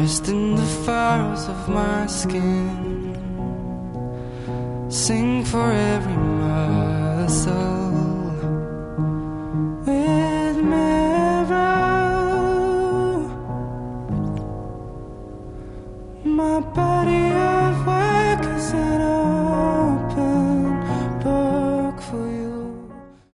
Immersed in the furrows of my skin, sing for every muscle with marrow. My body of work is in a